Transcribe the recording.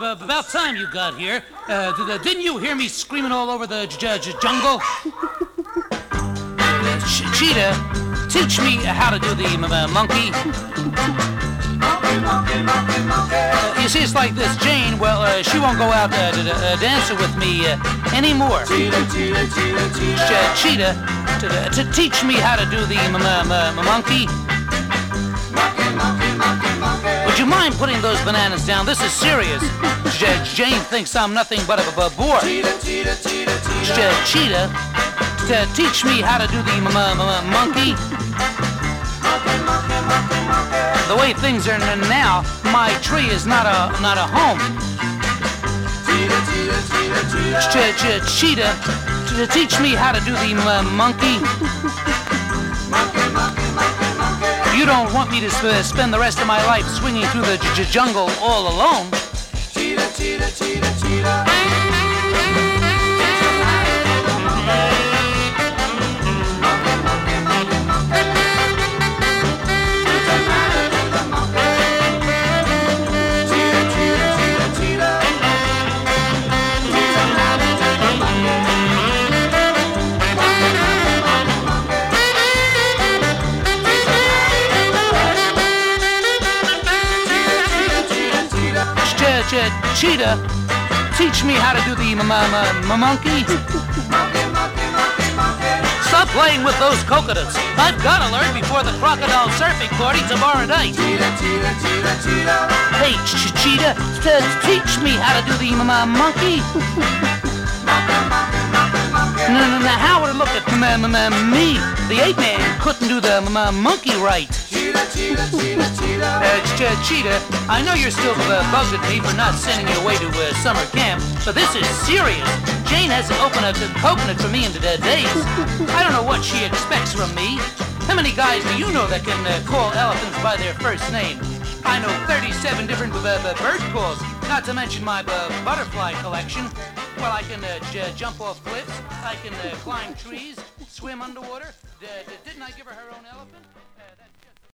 about time you got here. Didn't you hear me screaming all over the jungle? Cheetah, teach me how to do the monkey. You see, it's like this. Jane, well, she won't go out dancing with me anymore. Cheetah, to teach me how to do the monkey. Would you mind putting those bananas down? This is serious. Jane thinks I'm nothing but a bore. Cheetah, to teach me how to do the monkey. The way things are now, my tree is not a home. Cheetah, to teach me how to do the monkey. You don't want me to spend the rest of my life swinging through the jungle all alone. Cheetah, teach me how to do the monkey. Stop playing with those coconuts. I've got to learn before the crocodile surfing party tomorrow night. Hey, Cheetah, teach me how to do the monkey. Now, how would it look at me? The ape man couldn't do the monkey right. Cheetah, I know you're still bugged at me for not sending you away to summer camp, but this is serious. Jane hasn't opened a coconut for me in days. I don't know what she expects from me. How many guys do you know that can call elephants by their first name? I know 37 different bird calls, not to mention my butterfly collection. Well, I can jump off cliffs, I can climb trees, swim underwater. Didn't I give her own elephant?